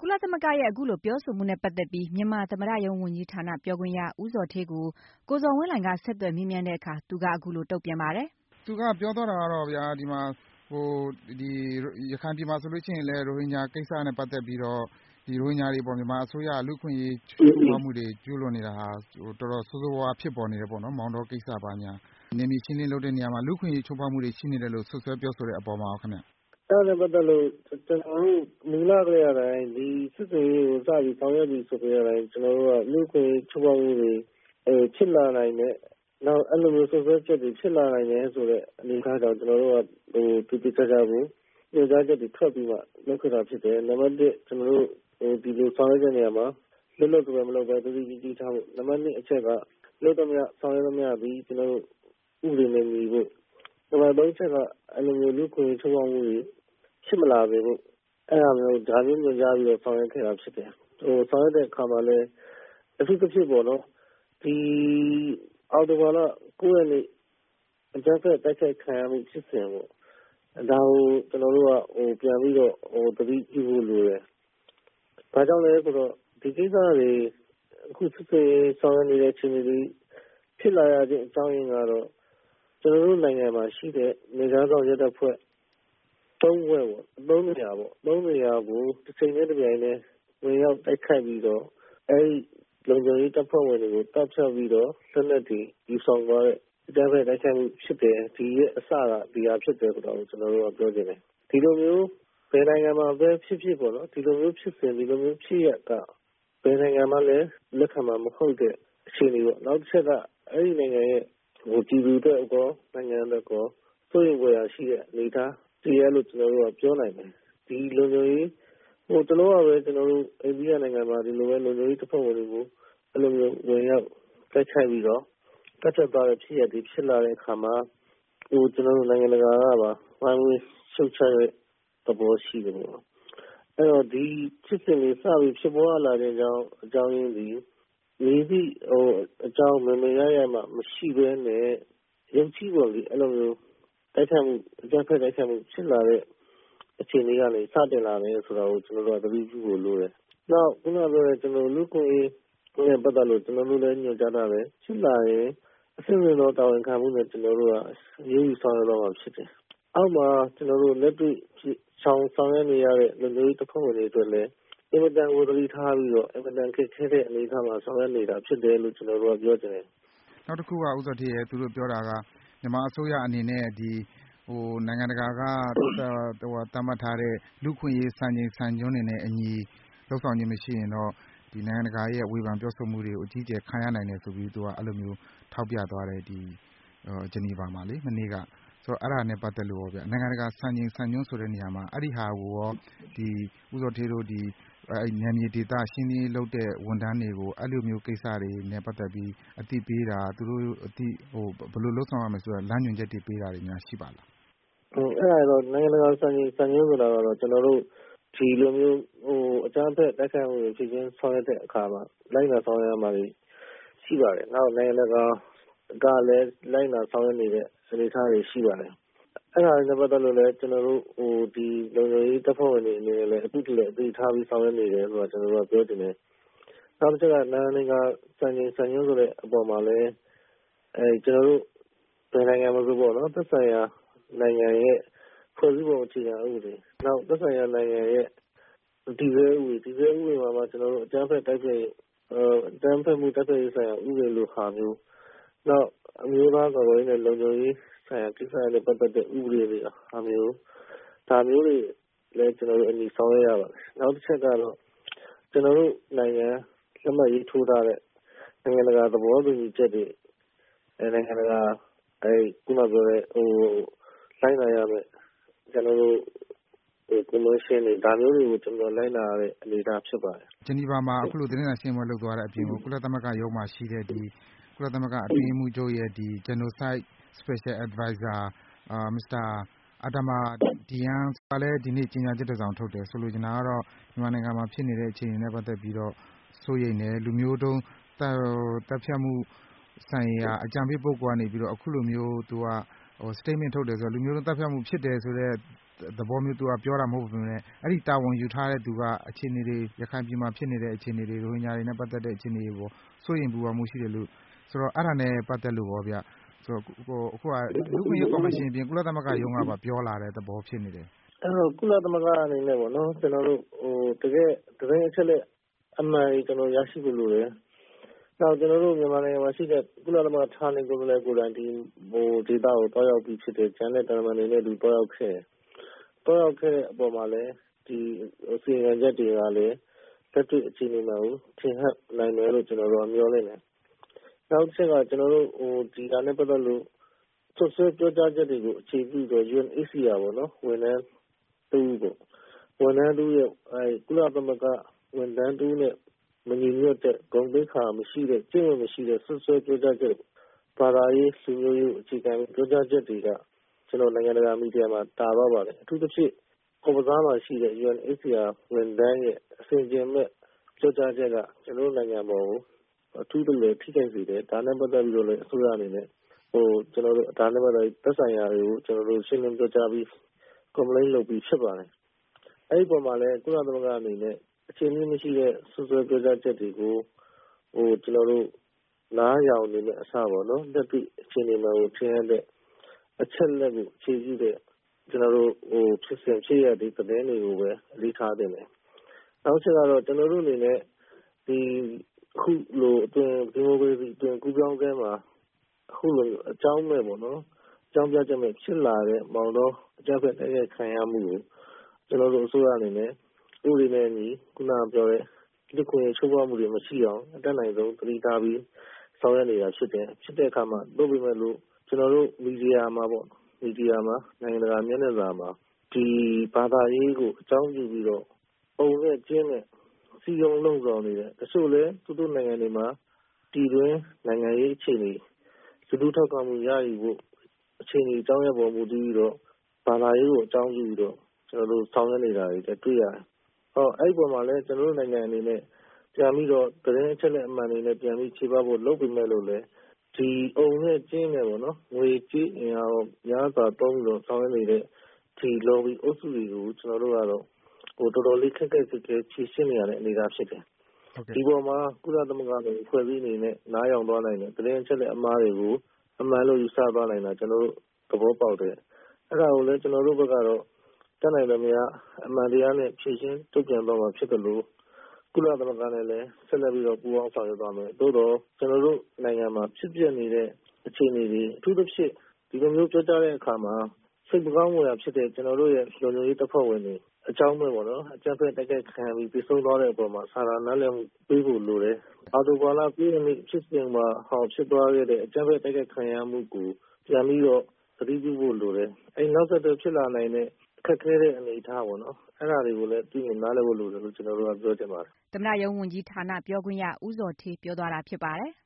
ကုလသမဂ္ဂရဲ့အခုလိုပြောဆိုမှုနဲ့ပတ်သက်ပြီးမြန်မာသမ္မတရုံးဝန်ကြီးဌာနပြောခွင့်ရဦးဇော်ဌေးကိုကိုဇော်ဝင်းလှိုင်ကဆက်သွယ်မေးမြန်းတဲ့အခါသူကအခုလိုတုံ့ပြန်ပါတယ်။သူကပြောသွားတာကတော့ဗျာဒီမှာရခိုင်ပြည်မှာဆိုလို့ရှိရင်လည်းရိုဟင်ဂျာကိစ္စနဲ့ပတ်သက်ပြီးတော့ဒီရိုဟင်ဂျာတွေအပေါ်မြန်မာအစိုးရလူ့အခွင့်အရေးချိုးဖောက်မှုတွေကျူးလွန်နေတာဟာတော်တော်ဆိုးဆိုးဝါးဝါးဖြစ်ပေါ်နေတယ်ပေါ့နော်။မောင်တောကိစ္စဘာညာနယ်မြေရှင်းလင်းလုပ်တဲ့နေရာမှာလူ့အခွင့်အရေးချိုးဖောက်မှုတွေရှိနေတယ်လို့စွပ်စွဲပြောဆိုတဲ့အပေါ်မှာရောခင်ဗျ။အဲ့ဒါနဲ့ပတ်သက်လို့ကျွန်တော်တို့မူလကလေးရတိုင်းဒီစစ်စင်ရေးကိုစပြီးဆောင်ရွက်ပြီးဆိုကြရတိုင်းကျွန်တော်တို့ကလူ့အခွင့်အရေးချိုးဖောက်မှုတွေဖြစ်လာနိုင်တဲ့နောက်အဲ့လိုမျိုးဆွဆွဲချက်တွေဖြစ်လာနိုင်တယ်ဆိုတဲ့အနေအထားကြောင့်ကျွန်တော်တို့ကတိကျကျကိုညွှန်ကြားချက်တွေထွက်ပြီးမှလုပ်ခဲ့တာဖြစ်တယ်။နံပါတ်1ကျွန်တော်တို့ဒီလိုဆောင်ရွက်တဲ့နေရာမှာလွတ်လပ်စွာမလုပ်ဘဲတတိကြီးကြီးထားဖို့နံပါတ်2အချက်ကလုံသမျှဆောင်ရွက်သမျှပြီးကျွန်တော်တို့ဥပဒေနဲ့ညီဖို့နံပါတ်3ချက်ကအဲ့လိုမျိုးလူ့အခွင့်အရေးချိုးဖောက်မှုတွေဖြစ်မလာပေဖို့အဲ့ဒါမျိုးဒါမျိုးညွှန်ကြားပြီးတော့ဆောင်ရွက်ခဲ့တာဖြစ်တယ်။ဆောင်ရွက်တဲ့အခါမှာလည်းအထူးသဖြင့်ပေါ့နော်ဒီအော်တိုဘာလ9ရက်နေ့အကြမ်းဖက်တိုက်ခိုက်ခံရမှုဖြစ်စဉ်ပေါ့ဒါကိုကျွန်တော်တို့ကပြန်ပြီးတော့သတိပြုဖို့လိုတယ်။ဘာကြောင့်လဲဆိုတော့ဒီကိစ္စတွေအခုစစ်စစ်ဆောင်ရွက်နေတဲ့အခြေအနေတွေဖြစ်လာရတဲ့အကြောင်းရင်းကတော့ကျွန်တော်တို့နိုင်ငံမှာရှိတဲ့နေသားဆောင်ရတဲ့ဖွဲ့3ဘွဲ့ပေါ့3နေရာပေါ့3နေရာကိုတစ်ချိန်နဲ့တစ်ပြိုင်တည်းဝင်ရောက်တိုက်ခိုက်ပြီးတော့အဲဒီလုံခြုံရေးတပ်ဖွဲ့ဝင်တွေကိုတပ်ဖြတ်ပြီးတော့ဆက်လက်တည်ယူဆောင်သွားတဲ့အကြမ်းဖက်တိုက်ခိုက်မှုဖြစ်တယ်ဒီရဲ့အစကဒီဟာဖြစ်တယ်ဆိုတော့ကျွန်တော်တို့ကပြောချင်တယ်ဒီလိုမျိုးဘယ်နိုင်ငံမှာပဲဖြစ်ပေါ့နော်ဒီလိုမျိုးဖြစ်စဉ်ဒီလိုမျိုးဖြစ်ရကဘယ်နိုင်ငံမှာလည်းလက်ခံမှာမဟုတ်တဲ့အခြေအနေပေါ့နောက်တစ်ချက်ကအဲ့ဒီနိုင်ငံရဲ့ပြည်သူတွေကောနိုင်ငံတွေကောစိုးရိမ်ဖွယ်ရာရှိတဲ့အနေအထားတရားလို့ကျွန်တော်တို့ကပြောနိုင်တယ်ဒီလုံခြုံရေးတလုံးကပဲကျွန်တော်တို့အိန္ဒိယနိုင်ငံမှာဒီလိုပဲလုံခြုံရေးတပ်ဖွဲ့ဝင်တွေကိုအဲ့လိုမျိုးဝင်ရောက်တိုက်ခိုက်ပြီးတော့ကတ်ချက်သွားတဲ့ဖြစ်ရဒီဖြစ်လာတဲ့အခါမှာကျွန်တော်တို့နိုင်ငံတကာကပါဝိုင်းဝန်းရှုတ်ချတဲ့သဘောရှိတယ်ပေါ့အဲ့တော့ဒီဖြစ်စဉ်တွေစပြီးဖြစ်ပေါ်လာတဲ့အကြောင်းရင်းဒီမိသည့်အကြောင်းမမေရရမှမရှိဘဲနဲ့ရုပ်ကြီးပေါ်လေအဲ့လိုမျိုးတိုက်ခိုက်မှုအကြမ်းဖက်တိုက်ခိုက်မှုဖြစ်လာတဲ့အခြေအနေကနေစတင်လာတယ်ဆိုတာကိုကျွန်တော်တို့ကသတိပြုဖို့လိုတယ်။နောက်ခုနကပြောတဲ့ကျွန်တော်လူ့ကိုယ်ရေးနဲ့ပတ်သက်လို့ကျွန်တော်တို့လည်းညွှန်ကြားတာပဲဖြစ်လာရင်အစစ်အမှန်တော့တာဝန်ခံမှုနဲ့ကျွန်တော်တို့ကရေးယူဆောင်ရွက်တော့မှာဖြစ်တယ်။အောက်မှာကျွန်တော်တို့လက်တွေ့ဆောင်ရွက်နေရတဲ့လူမျိုးတစ်ခုဝင်တွေအတွက်လည်းအင်မတန်ကိုသတိထားပြီးတော့အင်မတန်ခက်ခဲတဲ့အနေအထားမှာဆောင်ရွက်နေတာဖြစ်တယ်လို့ကျွန်တော်တို့ကပြောချင်တယ်။နောက်တစ်ခုကဦးစောထေးရဲ့သူတို့ပြောတာကမြန်မာအစိုးရအနေနဲ့နိုင်ငံတကာကသတ်မှတ်ထားတဲ့လူ့အခွင့်အရေးစံချိန်စံညွှန်းတွေနဲ့အညီလုပ်ဆောင်ခြင်းမရှိရင်တော့ဒီနိုင်ငံတကာရဲ့ဝေဖန်ပြောဆိုမှုတွေကိုအကြီးအကျယ်ခံရနိုင်တယ်ဆိုပြီးသူကအဲ့လိုမျိုးထောက်ပြသွားတယ်ဂျနီဗာမှာလေမနေ့ကဆိုတော့အဲ့ဒါနဲ့ပတ်သက်လို့ရောဗျနိုင်ငံတကာစံချိန်စံညွှန်းဆိုတဲ့နေရာမှာအဲ့ဒီဟာကိုရောဦးစောထေးတို့နယ်မြေဒေသရှင်းလင်းလုပ်တဲ့ဝန်ထမ်းတွေကိုအဲ့လိုမျိုးကိစ္စတွေနဲ့ပတ်သက်ပြီးအသိပေးတာသူတို့ဘယ်လိုလုပ်ဆောင်ရမလဲဆိုတော့လမ်းညွှန်ချက်တွေပေးတာတွေများရှိပါလားအဲ့ဒါတော့နိုင်ငံတကာစံချိန်စံညွှန်းဆိုတာကတော့ကျွန်တော်တို့ဒီလိုမျိုးအကြမ်းဖက်တိုက်ခိုက်မှုတွေဖြစ်ချင်းဆောင်ရွက်တဲ့အခါမှာလိုက်နာဆောင်ရွက်ရမှာရှိပါတယ်။နောက်နိုင်ငံတကာကလည်းလိုက်နာဆောင်ရွက်နေတဲ့အနေအထားတွေရှိပါတယ်။အဲ့ဒါနဲ့ပတ်သက်လို့လည်းကျွန်တော်တို့ဒီလုံခြုံရေးတပ်ဖွဲ့ဝင်တွေအနေနဲ့လည်းအတူတူလည်းအသိထားပြီးဆောင်ရွက်နေတယ်ဆိုတာကျွန်တော်တို့ကပြောချင်တယ်။နောက်တစ်ချက်ကနိုင်ငံတကာစံချိန်စံညွှန်းဆိုတဲ့အပေါ်မှာလည်းကျွန်တော်တို့ဘယ်နိုင်ငံမှာဆိုပေါ့နော်သက်ဆိုင်ရာနိုင်ငံရဲ့ဖွဲ့စည်းပုံအခြေခံဥပဒေနောက်သက်ဆိုင်ရာနိုင်ငံရဲ့ဒီဇဲဥပဒေမှာကျွန်တော်တို့အကြမ်းဖက်တိုက်ခိုက်အကြမ်းဖက်မှုတိုက်ခိုက်ရေးဆိုင်ရာဥပဒေလိုဟာမျိုးနောက်အမျိုးသားကာကွယ်ရေးနဲ့လုံခြုံရေးဆိုင်ရာကိစ္စတွေပတ်သက်တဲ့ဥပဒေတွေဟာမျိုးဒါမျိုးတွေလည်းကျွန်တော်တို့အညီဆောင်ရွက်ရပါတယ်။နောက်တစ်ချက်ကတော့ကျွန်တော်တို့နိုင်ငံလက်မှတ်ရေးထိုးထားတဲ့နိုင်ငံတကာသဘောတူညီချက်တွေနိုင်ငံတကာခုနပြောတဲ့လိုက်နာရမယ်ကျွန်တော်တို့convention တွေဒါမျိုးတွေကိုကျွန်တော်လိုက်နာရတဲ့အနေအထားဖြစ်ပါတယ်။ဂျနီဗာမှာအခုလိုသတင်းစာရှင်းပွဲလုပ်သွားတဲ့အပြင်ကိုကုလသမဂ္ဂရုံးမှာရှိတဲ့ကုလသမဂ္ဂအတွင်းရေးမှူးချုပ်ရဲ့Genocide Special Advisor Mr. Adama Dieng ကလည်းဒီနေ့ကြေညာချက်တစ်စောင်ထုတ်တယ်ဆိုလိုချင်တာကတော့မြန်မာနိုင်ငံမှာဖြစ်နေတဲ့အခြေအနေနဲ့ပတ်သက်ပြီးတော့စိုးရိမ်တယ်လူမျိုးတုံးတပ်ဖြတ်မှုဆိုင်ရာအကြံပေးပုဂ္ဂိုလ်ကနေပြီးတော့အခုလိုမျိုးသူကstatement ထုတ်တယ်ဆိုတော့လူမျိုးတုံးတပ်ဖြတ်မှုဖြစ်တယ်ဆိုတော့သသဘောမျိုးသူကပြောတာမဟုတ်ဘူးနဲ့အဲ့ဒီတာဝန်ယူထားတဲ့သူကအခြေအနေတွေရခိုင်ပြည်မှာဖြစ်နေတဲ့အခြေအနေတွေရိုဟင်ဂျာတွေနဲ့ပတ်သက်တဲ့အခြေအနေတွေပေါ့စိုးရင်ပူပန်မှုရှိတယ်လို့ဆိုတော့အဲ့ဒါနဲ့ပတ်သက်လို့ပေါ့ဗျဆိုတော့အခုကလူ့ခွင့်ရေးကော်မရှင်ပြင်ကုလသမဂ္ဂရုံးကပါပြောလာတဲ့သဘောဖြစ်နေတယ်အဲ့တော့ကုလသမဂ္ဂအနေနဲ့ပေါ့နော်ကျွန်တော်တို့တကယ်သတင်းအချက်လက်အမှန်ကြီးကျွန်တော်ရရှိဖို့လိုတယ်နောက်ကျွန်တော်တို့မြန်မာနိုင်ငံမှာရှိတဲ့ကုလသမဂ္ဂဌာနေကိုယ်စားလှယ်ကိုယ်တိုင်ဒီဒေသကိုတောက်ရောက်ပြီးဖြစ်တဲ့ဂျန်နဲ့တာမန်တွေနဲ့သူတောက်ရောက်ခဲ့တဲ့အပေါ်မှာလည်းဒီစီရင်ချက်တွေကလည်းတက်တွေ့အခြေအနေမှာထင်ဟပ်နိုင်တယ်လို့ကျွန်တော်တို့မျှော်လင့်တယ်နောက်တစ်ချက်ကကျွန်တော်တို့ဒီကနေ့ပတ်သက်လို့ဆွဆွဲပြောကြားချက်တွေကိုအခြေပြုတော့ UNHCR ပေါ့နော်ဝန်ထမ်းတူပေါ့ဝန်ထမ်းတူရဲ့ကုလသမဂ္ဂဝန်ထမ်းတူနဲ့မညီညွတ်တဲ့ဂုဏ်သိက္ခာမရှိတဲ့ကျင့်ဝတ်မရှိတဲ့ဆွဆွဲပြောကြားချက်ဘာသာရေးလူမျိုးရေးအခြေခံပြောကြားချက်တွေကကျွန်တော်နိုင်ငံတကာမီဒီယာမှာတာပါပါတယ်အထူးသဖြင့်ကော်မစားမှာရှိတဲ့ UNHCR ဝန်ထမ်းရဲ့အစဉ်ကျင်မဲ့ပြောကြားချက်ကကျွန်တော်နိုင်ငံပေါ်ကိုအထူးတလဲထိခိုက်စေတယ်ဒါနဲ့ပတ်သက်ပြီးတော့လည်းအစိုးရအနေနဲ့ကျွန်တော်တို့ဒါနဲ့ပတ်သက်သက်ဆိုင်ရာတွေကိုကျွန်တော်တို့ရှင်းလင်းပြောကြားပြီး complaint လုပ်ပြီးဖြစ်ပါတယ်အဲ့ဒီပုံမှာလည်းကုလသမဂ္ဂအနေနဲ့အခြေအနေမရှိတဲ့ဆွဆွဲပြောကြားချက်တွေကိုကျွန်တော်တို့နားရောင်နေတဲ့အစားပေါ့နော်တက်ပြီးအခြေအနေမှာထင်ရတဲ့အချက်လက်ကိုအခြေပြုတဲ့ကျွန်တော်တို့ဖြစ်စဉ်ဖြစ်ရတဲ့သတင်းတွေကိုပဲအလေးထားတယ်နောက်ချက်ကတော့ကျွန်တော်တို့အနေနဲ့ဒီခုလိုအတွင်းဒီမိုကရေစီအတွင်းကူးပြောင်းခဲ့မှာအခုလိုအကြောင်းမဲ့ပေါ့နော်အကြောင်းပြချက်မဲ့ဖြစ်လာတဲ့မောင်တော်အကြမ်းဖက်တိုက်ခိုက်ခံရမှုကိုကျွန်တော်တို့အစိုးရအနေနဲ့ဥပဒေနဲ့ညီခုနပြောတဲ့လူခွင့်ချိုးဖောက်မှုတွေမရှိအောင်အတက်နိုင်ဆုံးတတိထားပြီးဆောင်ရွက်နေတာဖြစ်တဲ့အခါမှာတို့ပေမဲ့လို့ကျွန်တော်တို့မီဒီယာမှာနိုင်ငံတကာမျက်နှာစာမှာဒီဘာသာရေးကိုအကြောင်းပြုပြီးတော့ပုံနဲ့ကျင်းနဲ့စီယုံလုံဆောင်နေတယ်တချို့လဲသူတို့နိုင်ငံတွေမှာတည်တွင်းနိုင်ငံရေးအခြေအနေစတူးထောက်ခံမှုရယူဖို့အခြေအနေအကြောင်းရပေါ်မူတည်ပြီးတော့ဘာသာရေးကိုအကြောင်းပြုပြီးတော့ကျွန်တော်တို့ဆောင်ရွက်နေတာတွေတွေ့ရတယ်အဲ့ဒီပုံမှာလဲကျွန်တော်တို့နိုင်ငံအနေနဲ့ပြန်ပြီးတော့သတင်းအချက်လက်အမှန်တွေနဲ့ပြန်ပြီးခြေပဖို့လုပ်ပေးမယ်လို့လဲဒီအုံနဲ့ကျင်းနေပေါ့နော်ငွေကြေးအင်အားများစွာတုံးပြီးတော့ဆောင်ရွက်နေတဲ့ဒီ lobby အုပ်စုတွေကိုကျွန်တော်တို့ကတော့တော်တော်လေးခက်ခက်ခဲဖြေရှင်းနေရတဲ့အနေအထားဖြစ်တယ်ဒီပေါ်မှာကုလသမဂ္ဂရဲ့ဖွဲ့စည်းအနေနဲ့နားယောင်သွားနိုင်တယ်သတင်းအချက်လက်အမှားတွေကိုအမှန်လို့ယူဆသွားနိုင်တာကျွန်တော်တို့သဘောပေါက်တယ်အဲ့ဒါကိုလည်းကျွန်တော်တို့ဘက်ကတော့တတ်နိုင်တယ်များအမှန်တရားနဲ့ဖြေရှင်းတုံ့ပြန်သွားမှာဖြစ်တယ်လို့ကုလသမဂ္ဂနဲ့လည်းဆက်လက်ပြီးတော့ပူးပေါင်းဆောင်ရွက်သွားမယ်သို့တော့ကျွန်တော်တို့နိုင်ငံမှာဖြစ်ပျက်နေတဲ့အခြေအနေတွေအထူးသဖြင့်ဒီလိုမျိုးပြောကြားတဲ့အခါမှာစိတ်မကောင်းမှုရဖြစ်တဲ့ကျွန်တော်တို့ရဲ့လူမျိုးရေးတပ်ဖွဲ့ဝင်တွေအကြောင်းမဲ့ပေါ့နော်အကြမ်းဖက်တိုက်ခိုက်ခံပြီးပြီးဆုံးသွားတဲ့အပေါ်မှာစာနာနားလည်မှုပေးဖို့လိုတယ်။အော်တိုဘာလပြည်နယ်ဖြစ်စဉ်မှာဖြစ်သွားခဲ့တဲ့အကြမ်းဖက်တိုက်ခိုက်ခံရမှုကိုပြန်ပြီးတော့သတိပြုဖို့လိုတယ်။အဲ့နောက်ဆက်တွဲဖြစ်လာနိုင်တဲ့ခက်ခဲတဲ့အနေအထားပေါ့နော်။အဲ့ဒါတွေကိုလည်းသိမြင်နားလည်ဖို့လိုတယ်လို့ကျွန်တော်တို့ကပြောချင်ပါတယ်။သမ္မတရုံးဝန်ကြီးဌာနပြောခွင့်ရဦးဇော်ဌေးပြောသွားတာဖြစ်ပါတယ်။